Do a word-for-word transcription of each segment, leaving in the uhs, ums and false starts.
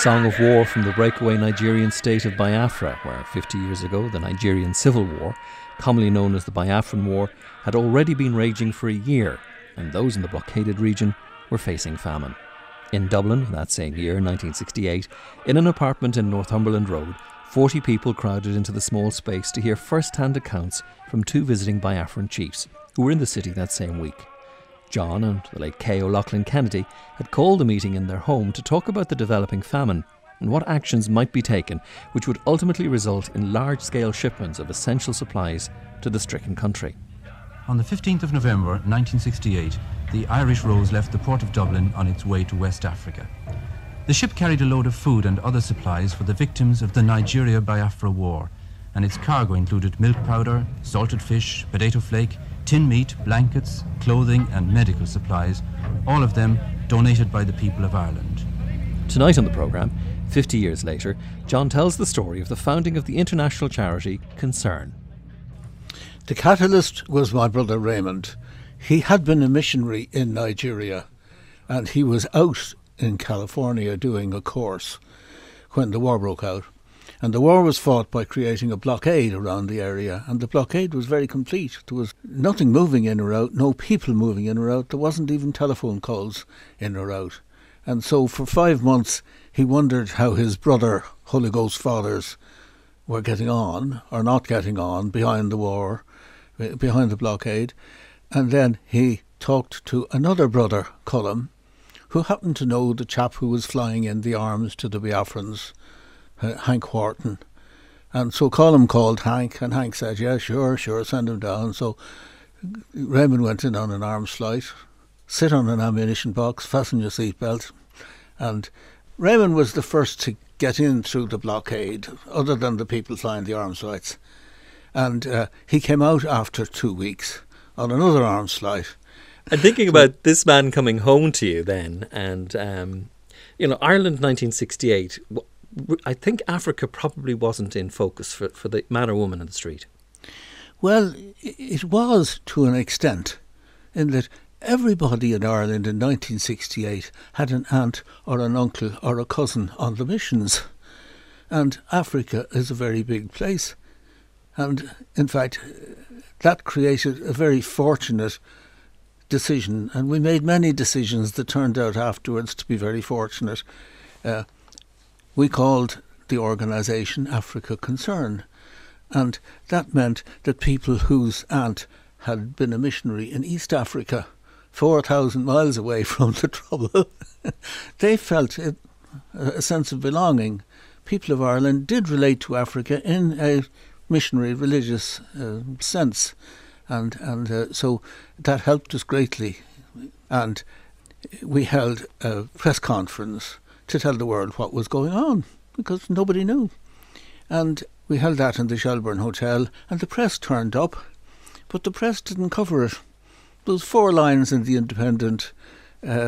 song of war from the breakaway Nigerian state of Biafra, where fifty years ago the Nigerian Civil War, commonly known as the Biafran War, had already been raging for a year, and those in the blockaded region were facing famine. In Dublin, that same year, nineteen sixty-eight, in an apartment in Northumberland Road, forty people crowded into the small space to hear first-hand accounts from two visiting Biafran chiefs who were in the city that same week. John and the late Kay O'Loughlin Kennedy had called a meeting in their home to talk about the developing famine and what actions might be taken which would ultimately result in large-scale shipments of essential supplies to the stricken country. On the fifteenth of November nineteen sixty-eight, the Irish Rose left the port of Dublin on its way to West Africa. The ship carried a load of food and other supplies for the victims of the Nigeria-Biafra War, and its cargo included milk powder, salted fish, potato flake, tin meat, blankets, clothing and medical supplies, all of them donated by the people of Ireland. Tonight on the programme, fifty years later, John tells the story of the founding of the international charity Concern. The catalyst was my brother Raymond. He had been a missionary in Nigeria and he was out in California doing a course when the war broke out. And the war was fought by creating a blockade around the area, and the blockade was very complete. There was nothing moving in or out, no people moving in or out. There wasn't even telephone calls in or out. And so for five months he wondered how his brother Holy Ghost fathers were getting on or not getting on behind the war, behind the blockade. And then he talked to another brother, Colum, who happened to know the chap who was flying in the arms to the Biafrans, Uh, Hank Wharton. And so Colum called Hank, and Hank said, yeah, sure, sure, send him down. So Raymond went in on an arms flight, sit on an ammunition box, fasten your seatbelt. And Raymond was the first to get in through the blockade, other than the people flying the arms flights. And uh, he came out after two weeks on another arms flight. And thinking about this man coming home to you then, and, um, you know, Ireland nineteen sixty-eight, I think Africa probably wasn't in focus for, for the man or woman in the street. Well, it was to an extent, in that everybody in Ireland in nineteen sixty-eight had an aunt or an uncle or a cousin on the missions. And Africa is a very big place. And in fact, that created a very fortunate decision. And we made many decisions that turned out afterwards to be very fortunate. Uh, We called the organisation Africa Concern, and that meant that people whose aunt had been a missionary in East Africa, four thousand miles away from the trouble, they felt it, a sense of belonging. People of Ireland did relate to Africa in a missionary religious uh, sense, and, and uh, so that helped us greatly. And we held a press conference to tell the world what was going on, because nobody knew. And we held that in the Shelbourne Hotel, and the press turned up, but the press didn't cover it. Those four lines in The Independent, uh,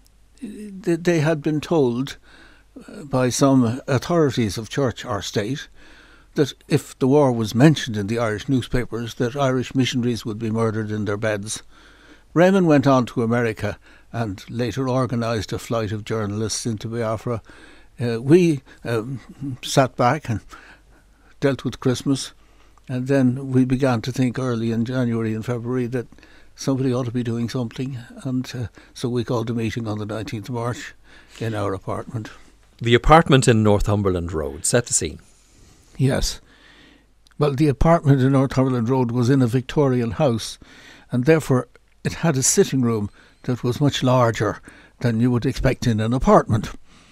they, they had been told by some authorities of church or state that if the war was mentioned in the Irish newspapers, that Irish missionaries would be murdered in their beds. Raymond went on to America and later organised a flight of journalists into Biafra. Uh, we um, sat back and dealt with Christmas, and then we began to think early in January and February that somebody ought to be doing something, and uh, so we called a meeting on the nineteenth of March in our apartment. The apartment in Northumberland Road, set the scene. Yes. Well, the apartment in Northumberland Road was in a Victorian house, and therefore it had a sitting room that was much larger than you would expect in an apartment.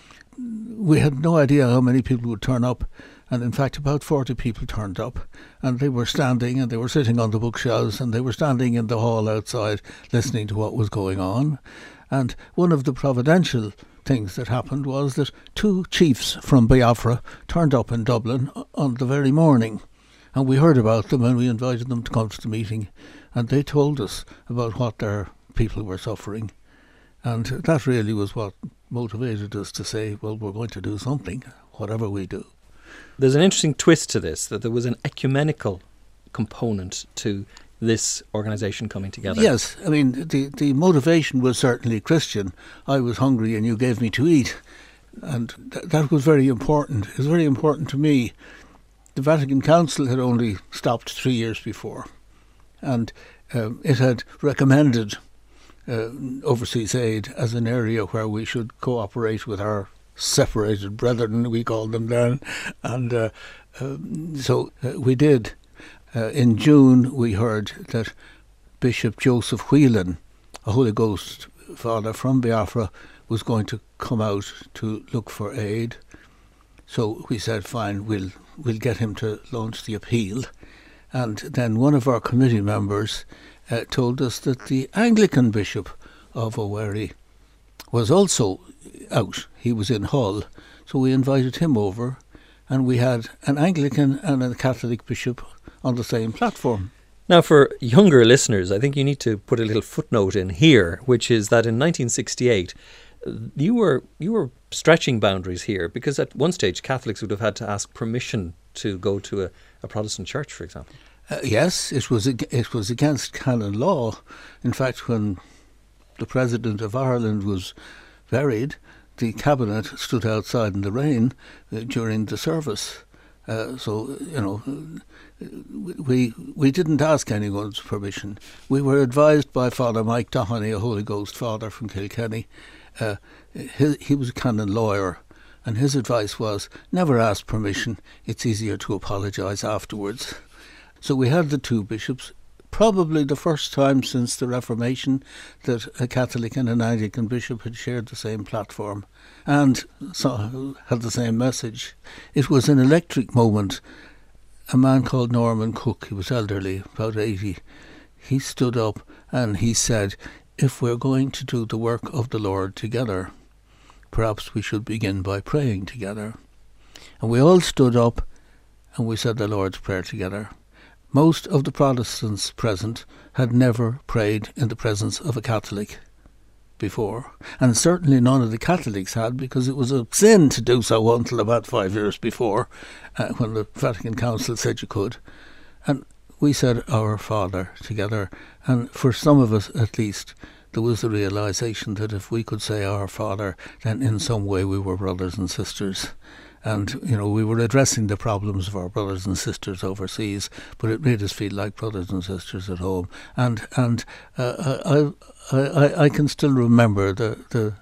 We had no idea how many people would turn up, and in fact about forty people turned up, and they were standing and they were sitting on the bookshelves and they were standing in the hall outside listening to what was going on. And one of the providential things that happened was that two chiefs from Biafra turned up in Dublin on the very morning, and we heard about them and we invited them to come to the meeting, and they told us about what their people were suffering. And that really was what motivated us to say, well, we're going to do something, whatever we do. There's an interesting twist to this, that there was an ecumenical component to this organisation coming together. Yes, I mean, the, the motivation was certainly Christian. I was hungry and you gave me to eat. And th- that was very important. It was very important to me. The Vatican Council had only stopped three years before, and um, it had recommended uh, overseas aid as an area where we should cooperate with our separated brethren, we called them then, and uh, uh, so uh, we did. Uh, in June we heard that Bishop Joseph Whelan, a Holy Ghost father from Biafra, was going to come out to look for aid. So we said, fine, we'll we'll get him to launch the appeal. And then one of our committee members uh, told us that the Anglican Bishop of Owerri was also out. He was in Hull. So we invited him over, and we had an Anglican and a Catholic bishop on the same platform. Now, for younger listeners, I think you need to put a little footnote in here, which is that in nineteen sixty-eight, you were you were stretching boundaries here, because at one stage Catholics would have had to ask permission to go to a, a Protestant church, for example. Uh, yes, it was it was against canon law. In fact, when the President of Ireland was buried, the cabinet stood outside in the rain uh, during the service. Uh, so, you know, we we didn't ask anyone's permission. We were advised by Father Mike Doheny, a Holy Ghost father from Kilkenny. Uh, he, he was a canon lawyer, and his advice was, never ask permission. It's easier to apologise afterwards. So we had the two bishops, probably the first time since the Reformation that a Catholic and an Anglican bishop had shared the same platform and so had the same message. It was an electric moment. A man called Norman Cook, he was elderly, about eighty, he stood up and he said, if we're going to do the work of the Lord together, perhaps we should begin by praying together. And we all stood up and we said the Lord's Prayer together. Most of the Protestants present had never prayed in the presence of a Catholic before, and certainly none of the Catholics had, because it was a sin to do so until about five years before, uh, when the Vatican Council said you could. And we said Our Father together, and for some of us at least, there was the realisation that if we could say Our Father, then in some way we were brothers and sisters. And, you know, we were addressing the problems of our brothers and sisters overseas, but it made us feel like brothers and sisters at home. And and uh, I, I I can still remember the the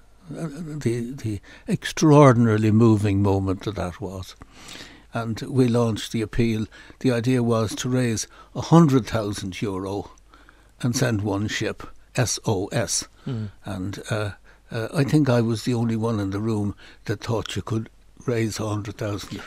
the the extraordinarily moving moment that that was. And we launched the appeal. The idea was to raise a hundred thousand euro and send one ship, S O S. Mm. And uh, uh, I think I was the only one in the room that thought you could raise a hundred thousand.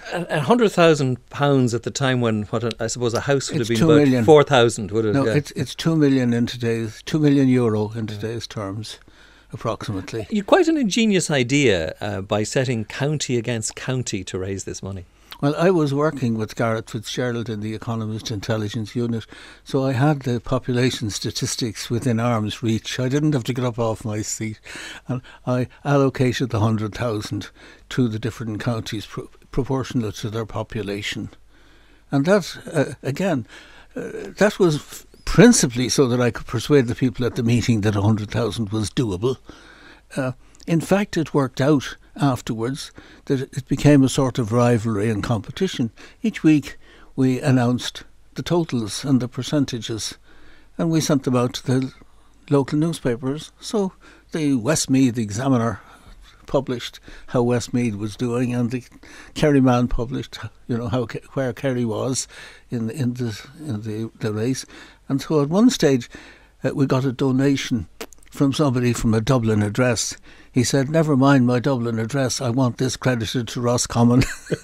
A hundred thousand pounds at the time when what a, I suppose a house would it's have been two about million. four thousand, would it? No, yeah. it's it's two million in today's two million euro in today's yeah. terms, approximately. You had quite an ingenious idea uh, by setting county against county to raise this money. Well, I was working with Garrett Fitzgerald in the Economist Intelligence Unit, so I had the population statistics within arm's reach. I didn't have to get up off my seat, and I allocated the one hundred thousand to the different counties pro- proportionate to their population. And that, uh, again, uh, that was f- principally so that I could persuade the people at the meeting that one hundred thousand was doable. Uh, in fact, it worked out afterwards that it became a sort of rivalry and competition. Each week we announced the totals and the percentages, and we sent them out to the local newspapers. So the Westmeath Examiner published how Westmeath was doing, and the Kerry Man published, you know, how where Kerry was in in the in the, the race. And so at one stage uh, we got a donation from somebody from a Dublin address. He said, never mind my Dublin address, I want this credited to Roscommon.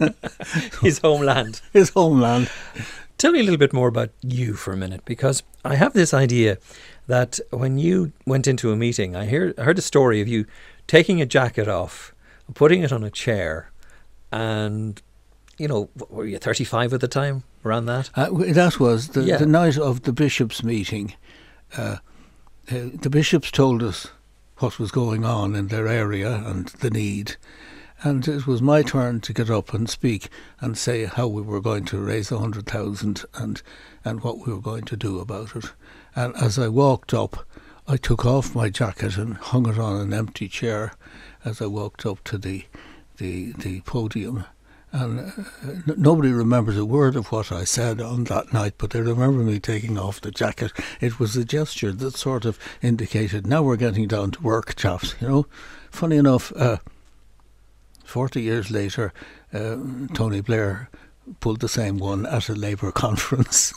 His homeland. His homeland. Tell me a little bit more about you for a minute, because I have this idea that when you went into a meeting, I, hear, I heard a story of you taking a jacket off, putting it on a chair, and, you know, were you thirty-five at the time, around that? Uh, that was the, yeah. the night of the bishops' meeting. Uh, uh, the bishops told us what was going on in their area and the need. And it was my turn to get up and speak and say how we were going to raise a hundred thousand and and what we were going to do about it. And as I walked up, I took off my jacket and hung it on an empty chair. as I walked up to the the, the podium. And uh, n- nobody remembers a word of what I said on that night, but they remember me taking off the jacket. It was a gesture that sort of indicated, now we're getting down to work, chaps, you know. Funny enough, uh, forty years later, uh, Tony Blair pulled the same one at a Labour conference.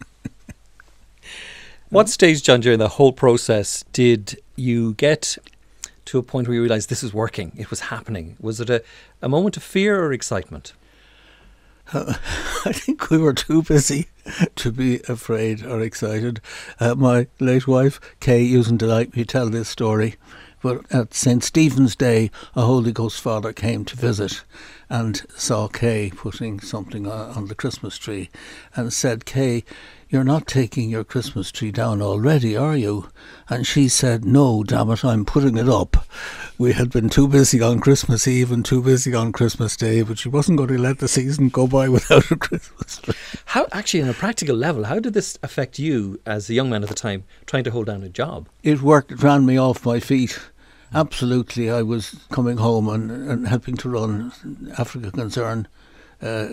What stage, John, during the whole process did you get to a point where you realised this is working, it was happening? Was it a, a moment of fear or excitement? Uh, I think we were too busy to be afraid or excited. Uh, my late wife, Kay, used to like me tell this story, but at Saint Stephen's Day, a Holy Ghost father came to visit and saw Kay putting something on, on the Christmas tree and said, "Kay, you're not taking your Christmas tree down already, are you?" And she said, "No, damn it, I'm putting it up." We had been too busy on Christmas Eve and too busy on Christmas Day, but she wasn't going to let the season go by without a Christmas tree. How, actually, on a practical level, how did this affect you as a young man at the time trying to hold down a job? It worked, it ran me off my feet. Absolutely. I was coming home and, and helping to run Africa Concern uh,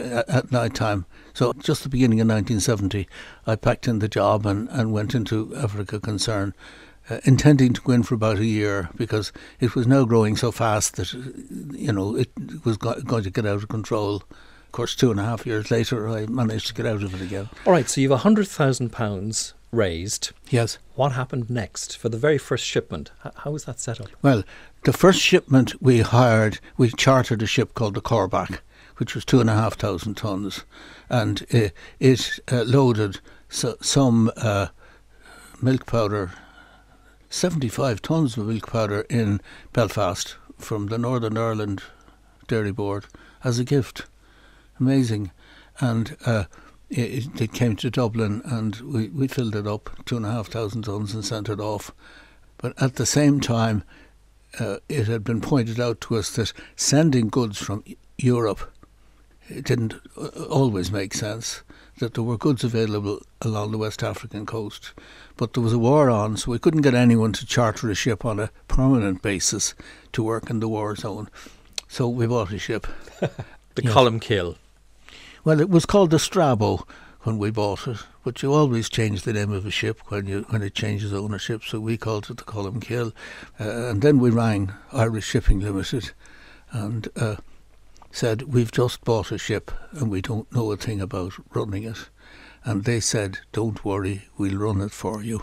at night time. So just the beginning of nineteen seventy, I packed in the job and, and went into Africa Concern, uh, intending to go in for about a year because it was now growing so fast that, you know, it was go- going to get out of control. Of course, two and a half years later, I managed to get out of it again. All right, so you have one hundred thousand pounds raised. Yes. What happened next for the very first shipment? H- how was that set up? Well, the first shipment we hired, we chartered a ship called the Corback, which was two and a half thousand tons, and it, it uh, loaded so, some uh, milk powder, seventy-five tons of milk powder in Belfast from the Northern Ireland Dairy Board as a gift. Amazing. And uh, it, it came to Dublin and we, we filled it up, two and a half thousand tons, and sent it off. But at the same time, uh, it had been pointed out to us that sending goods from Europe, it didn't always make sense, that there were goods available along the West African coast. But there was a war on, so we couldn't get anyone to charter a ship on a permanent basis to work in the war zone. So we bought a ship. The Yes. Columkill. Well, it was called the Strabo when we bought it, but you always change the name of a ship when you when it changes ownership, so we called it the Columkill. Uh, and then we rang Irish Shipping Limited and uh, said, "We've just bought a ship and we don't know a thing about running it." And they said, "Don't worry, we'll run it for you."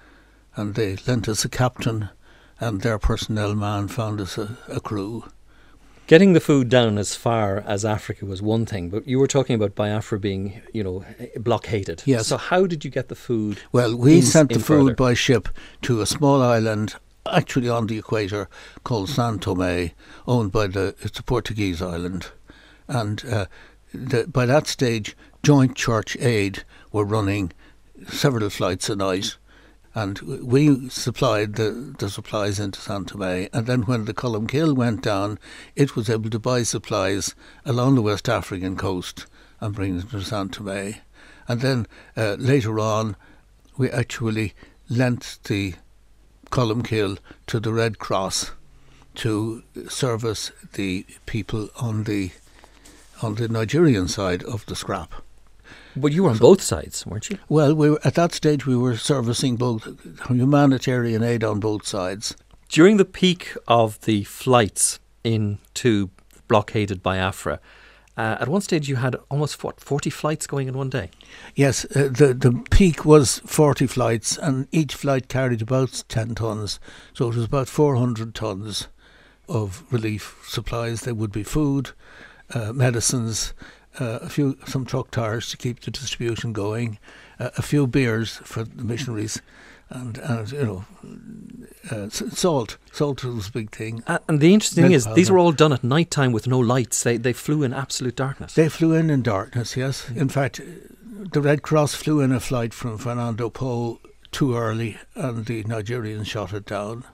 And they lent us a captain and their personnel man found us a, a crew. Getting the food down as far as Africa was one thing, but you were talking about Biafra being, you know, blockaded. Yes. So how did you get the food? Well, we in- sent the in food further? by ship to a small island, actually on the equator, called San Tomé, owned by the, it's a Portuguese island. And uh, the, by that stage, Joint Church Aid were running several flights a night. And we supplied the, the supplies into San Tomé. And then when the Columkill went down, it was able to buy supplies along the West African coast and bring them to San Tomé. And then uh, later on, we actually lent the Columkill to the Red Cross to service the people on the on the Nigerian side of the scrap. But you were on both sides, weren't you? Well, we were, at that stage we were servicing both humanitarian aid on both sides. During the peak of the flights into blockaded Biafra, uh, at one stage you had almost what, forty flights going in one day? Yes, uh, the the peak was forty flights, and each flight carried about ten tons, so it was about four hundred tons of relief supplies. There would be food, uh, medicines, uh, a few some truck tires to keep the distribution going, uh, a few beers for the missionaries, and, and you know, uh, s- salt. Salt was a big thing. Uh, and the interesting thing Milk is, these powder. were all done at night time with no lights. They they flew in absolute darkness. They flew in in darkness, yes. In fact, the Red Cross flew in a flight from Fernando Po too early, and the Nigerians shot it down.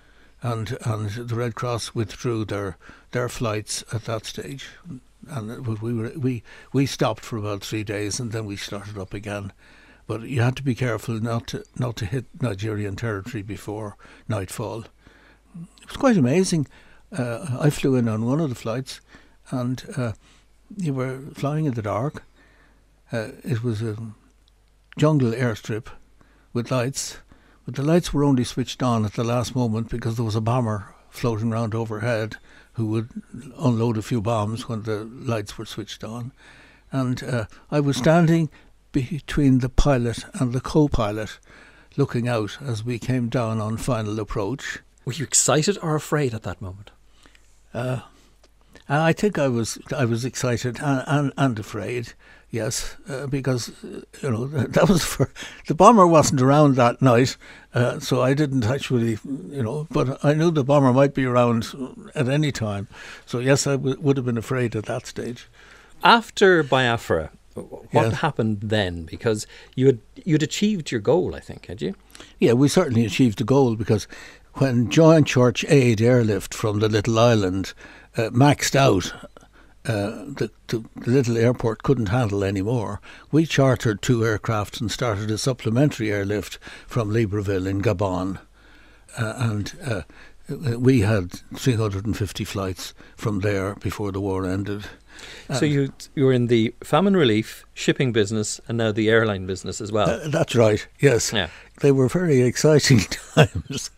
And and the Red Cross withdrew their their flights at that stage, and it was- we were we we stopped for about three days, and then we started up again. But you had to be careful not to not to hit Nigerian territory before nightfall. It was quite amazing. Uh, I flew in on one of the flights, and uh, you were flying in the dark. Uh, it was a jungle airstrip with lights, but the lights were only switched on at the last moment because there was a bomber floating around overhead who would unload a few bombs when the lights were switched on. And uh, I was standing between the pilot and the co-pilot, looking out as we came down on final approach. Were you excited or afraid at that moment? Uh, I think I was I was excited and, and, and afraid, yes, uh, because, uh, you know, that was for, the bomber wasn't around that night, uh, so I didn't actually, you know, but I knew the bomber might be around at any time. So yes, I w- would have been afraid at that stage. After Biafra, what Yes. happened then? Because you had you'd achieved your goal, I think, had you? Yeah, we certainly achieved the goal, because when Joint Church Aid airlift from the little island uh, maxed out, uh, the, the, the little airport couldn't handle any more. We chartered two aircraft and started a supplementary airlift from Libreville in Gabon. Uh, and uh, we had three hundred fifty flights from there before the war ended. So you you were in the famine relief, shipping business, and now the airline business as well. Uh, that's right, yes. Yeah. They were very exciting times.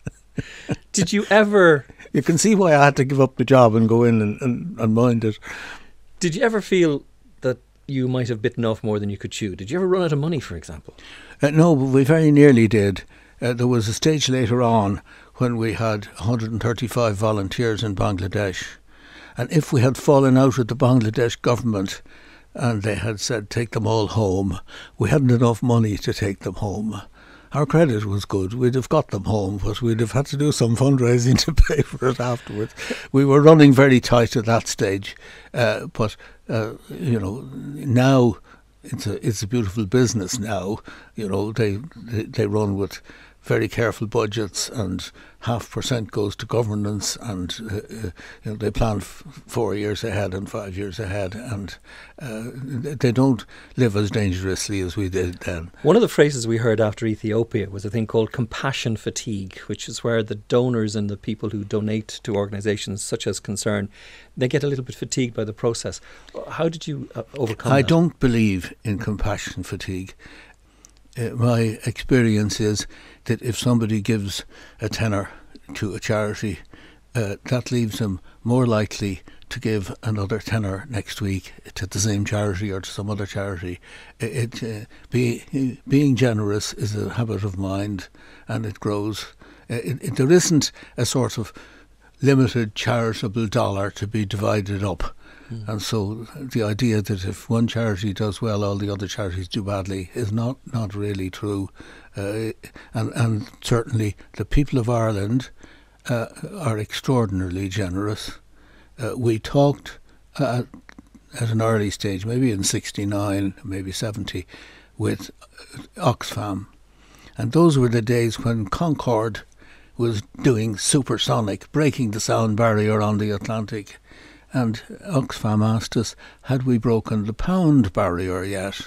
Did you ever You can see why I had to give up the job and go in and, and, and mind it. did you ever feel that you might have bitten off more than you could chew? Did you ever run out of money, for example? Uh, no, but we very nearly did. Uh, there was a stage later on when we had one hundred thirty-five volunteers in Bangladesh. And if we had fallen out with the Bangladesh government and they had said take them all home, we hadn't enough money to take them home. Our credit was good. We'd have got them home, but we'd have had to do some fundraising to pay for it afterwards. We were running very tight at that stage. Uh, but, uh, you know, now it's a it's a beautiful business now. You know, they, they, they run with very careful budgets, and half percent goes to governance, and uh, uh, you know, they plan f- four years ahead and five years ahead, and uh, they don't live as dangerously as we did then. One of the phrases we heard after Ethiopia was a thing called compassion fatigue, which is where the donors and the people who donate to organisations such as Concern, they get a little bit fatigued by the process. How did you uh, overcome I that? don't believe in compassion fatigue. Uh, my experience is that if somebody gives a tenner to a charity, uh, that leaves them more likely to give another tenner next week to the same charity or to some other charity. It, it uh, be, being generous is a habit of mind, and it grows. Uh, it, it, there isn't a sort of limited charitable dollar to be divided up. And so the idea that if one charity does well, all the other charities do badly is not, not really true. Uh, and, and certainly the people of Ireland uh, are extraordinarily generous. Uh, we talked at, at an early stage, maybe in sixty-nine, maybe seventy, with Oxfam. And those were the days when Concorde was doing supersonic, breaking the sound barrier on the Atlantic. And Oxfam asked us, had we broken the pound barrier yet?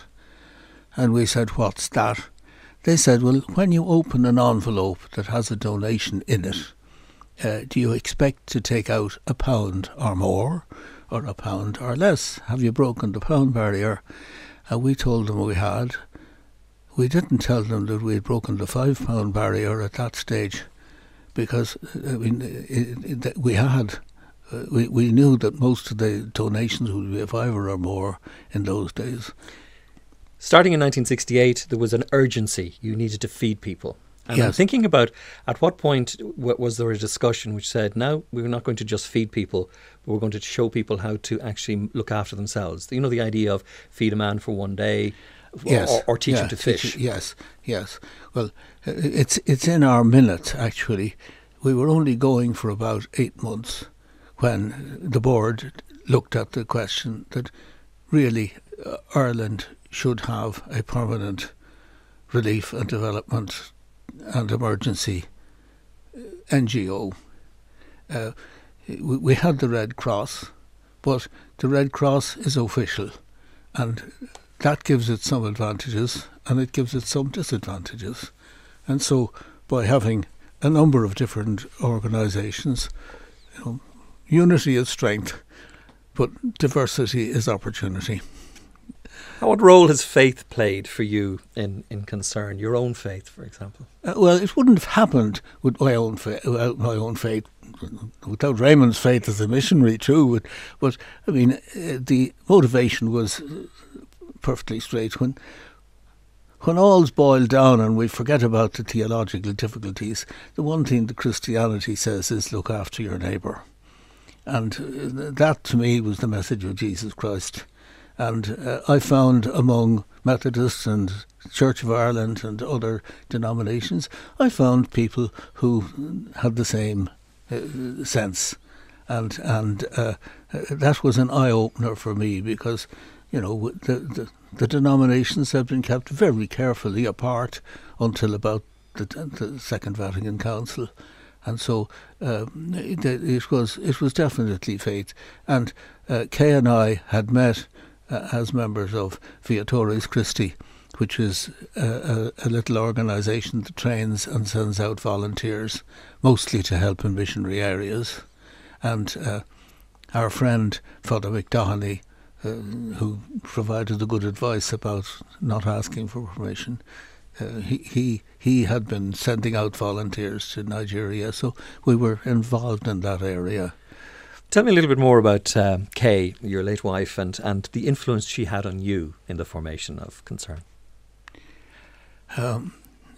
And we said, what's that? They said, well, when you open an envelope that has a donation in it, uh, do you expect to take out a pound or more, or a pound or less? Have you broken the pound barrier? And we told them we had. We didn't tell them that we had broken the five pound barrier at that stage, because I mean, it, it, we had. We we knew that most of the donations would be a fiver or more in those days. Starting in nineteen sixty-eight, there was an urgency. You needed to feed people. And Yes. I'm thinking about at what point w- was there a discussion which said, now we're not going to just feed people, but we're going to show people how to actually look after themselves. You know, the idea of feed a man for one day, Yes. or, or teach yeah, him to teach- fish. Yes, yes. Well, it's it's in our minutes, actually. We were only going for about eight months when the board looked at the question that really uh, Ireland should have a permanent relief and development and emergency N G O. Uh, we, we had the Red Cross, but the Red Cross is official, and that gives it some advantages and it gives it some disadvantages. And so by having a number of different organisations, you know, unity is strength, but diversity is opportunity. What role has faith played for you in, in Concern, your own faith, for example? Uh, well, it wouldn't have happened with my own fa- without my own faith, without Raymond's faith as a missionary too. But, but I mean, uh, the motivation was perfectly straight. When when all's boiled down and we forget about the theological difficulties, the one thing that Christianity says is look after your neighbour. And uh, that to me was the message of Jesus Christ. And uh, I found among Methodists and Church of Ireland and other denominations, I found people who had the same uh, sense. And and uh, that was an eye-opener for me because, you know, the, the, the denominations have been kept very carefully apart until about the, the Second Vatican Council. And so uh, it, it was it was definitely faith. And uh, Kay and I had met Uh, as members of Viatores Christi, which is a, a, a little organisation that trains and sends out volunteers, mostly to help in missionary areas. And uh, our friend, Father McDonough, uh, who provided the good advice about not asking for permission, uh, he, he, he had been sending out volunteers to Nigeria, so we were involved in that area. Tell me a little bit more about um, Kay, your late wife, and, and the influence she had on you in the formation of Concern. Um,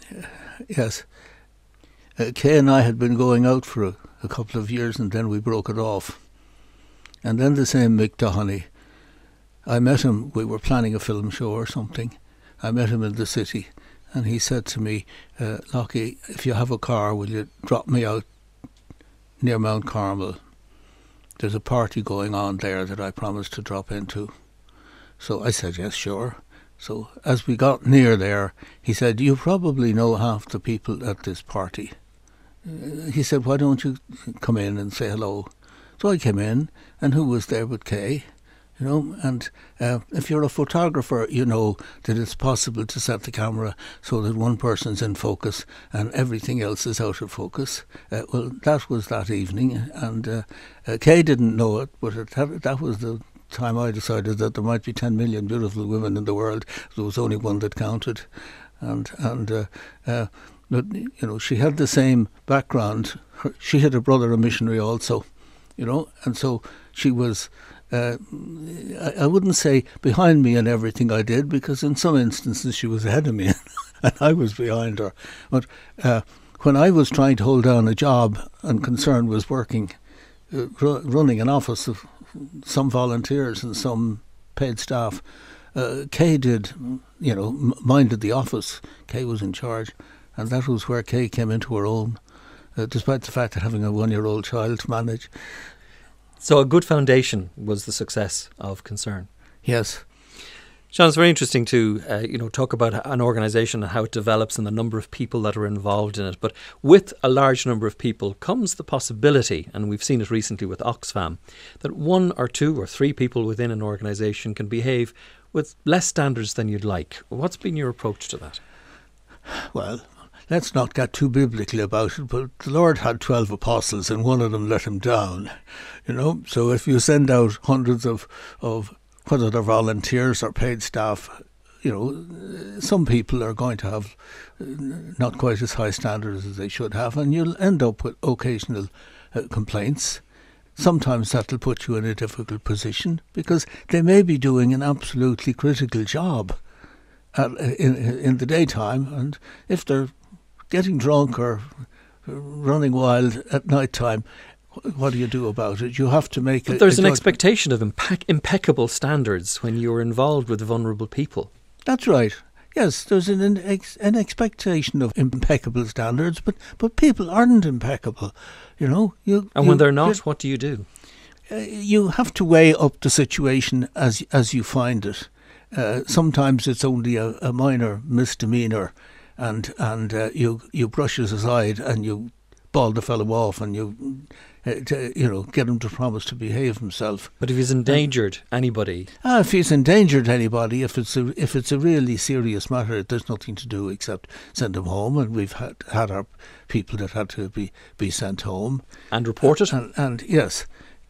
yes. Uh, Kay and I had been going out for a, a couple of years and then we broke it off. And then the same Mick Doheny, I met him, we were planning a film show or something. I met him in the city and he said to me, uh, Lockie, if you have a car, will you drop me out near Mount Carmel? There's a party going on there that I promised to drop into. So I said, yes, sure. So as we got near there, he said, you probably know half the people at this party. Uh, he said, why don't you come in and say hello? So I came in, and who was there but Kay? You know, and uh, if you're a photographer, you know that it's possible to set the camera so that one person's in focus and everything else is out of focus. Uh, well, that was that evening, and uh, uh, Kay didn't know it, but it, that, that was the time I decided that there might be ten million beautiful women in the world. There was only one that counted, and and uh, uh, but, you know, she had the same background. Her, she had a brother, a missionary, also, you know, and so she was. Uh, I, I wouldn't say behind me in everything I did, because in some instances she was ahead of me and I was behind her. But uh, when I was trying to hold down a job and Concern was working, uh, r- running an office of some volunteers and some paid staff, uh, Kay did, you know, m- minded the office. Kay was in charge, and that was where Kay came into her own, uh, despite the fact that having a one-year-old child to manage. So a good foundation was the success of Concern. Yes. Sean, it's very interesting to uh, you know talk about an organisation and how it develops and the number of people that are involved in it. But with a large number of people comes the possibility, and we've seen it recently with Oxfam, that one or two or three people within an organisation can behave with less standards than you'd like. What's been your approach to that? Well, let's not get too biblical about it, but the Lord had twelve apostles and one of them let him down, you know. So if you send out hundreds of, of whether they're volunteers or paid staff, you know, some people are going to have not quite as high standards as they should have, and you'll end up with occasional uh, complaints. Sometimes that'll put you in a difficult position because they may be doing an absolutely critical job at, in, in the daytime, and if they're getting drunk or running wild at night time, what do you do about it? You have to make but a, there's a an judgment. expectation of impe- impeccable standards when you're involved with vulnerable people. That's right. Yes, there's an, an, ex, an expectation of impeccable standards, but, but people aren't impeccable, you know. You, and you, when they're not, what do you do? Uh, you have to weigh up the situation as as you find it. Uh, sometimes it's only a, a minor misdemeanour, and and uh, you you brush it aside and you ball the fellow off, and you uh, to, you know get him to promise to behave himself. But if he's endangered anybody, ah, if he's endangered anybody, if it's a if it's a really serious matter, there's nothing to do except send him home, and we've had had our people that had to be, be sent home and report it. And, and yes,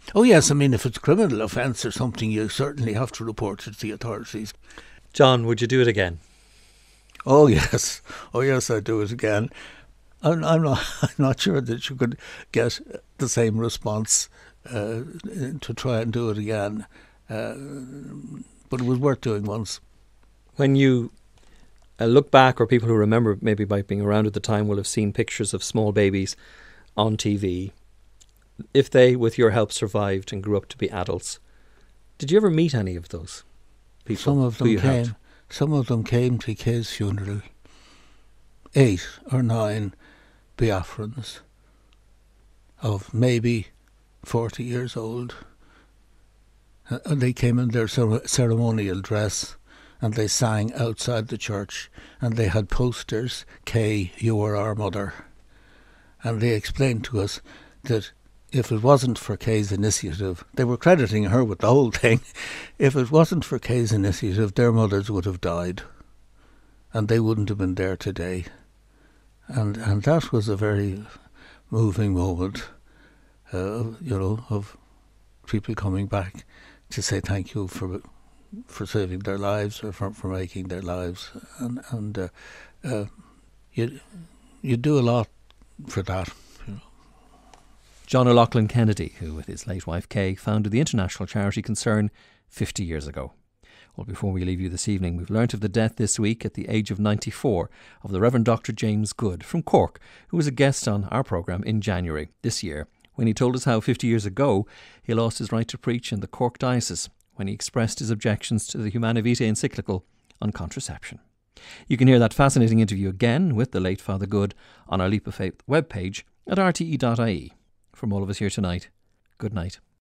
Oh yes, I mean, if it's a criminal offence or something, you certainly have to report it to the authorities. John, would you do it again? Oh yes, oh yes, I'd do it again. I'm, I'm not, I'm not sure that you could get the same response uh, to try and do it again, uh, but it was worth doing once. When you uh, look back, or people who remember maybe by being around at the time will have seen pictures of small babies on T V. If they, with your help, survived and grew up to be adults, did you ever meet any of those people? Some of them who you came. helped? Some of them came to Kay's funeral. Eight or nine Biafrans of maybe forty years old, and they came in their ceremonial dress, and they sang outside the church, and they had posters, "Kay, you are our mother," and they explained to us that if it wasn't for Kay's initiative, they were crediting her with the whole thing, if it wasn't for Kay's initiative, their mothers would have died, and they wouldn't have been there today. And and that was a very moving moment, uh, you know, of people coming back to say thank you for for saving their lives, or for, for making their lives, and and uh, uh, you you do a lot for that. You know. John O'Loughlin Kennedy, who with his late wife Kay founded the international charity concern fifty years ago. Well, before we leave you this evening, we've learnt of the death this week at the age of ninety-four of the Reverend Doctor James Good from Cork, who was a guest on our programme in January this year, when he told us how fifty years ago he lost his right to preach in the Cork Diocese when he expressed his objections to the Humanae Vitae encyclical on contraception. You can hear that fascinating interview again with the late Father Good on our Leap of Faith webpage at r t e dot i e. From all of us here tonight, good night.